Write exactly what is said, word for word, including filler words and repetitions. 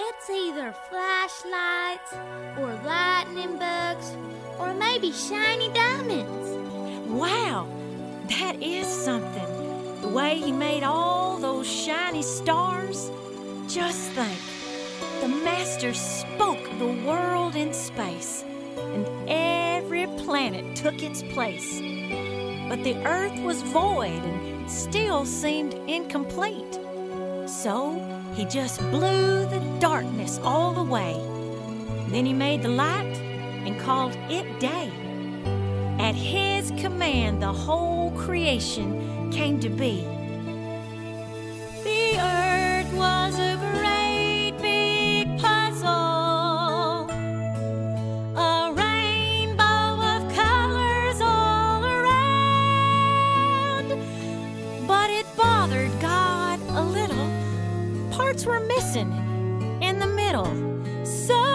It's either flashlights or lightning bugs or maybe shiny diamonds. Wow, that is something. The way he made all those shiny stars. Just think, the Master spoke the world in space, and every planet took its place. But the earth was void and still seemed incomplete. So he just blew the darkness all away. Then he made the light and called it day. At his command, the whole creation came to be. The earth was a great big puzzle, a rainbow of colors all around. But it bothered God a little. Parts were missing in the middle. So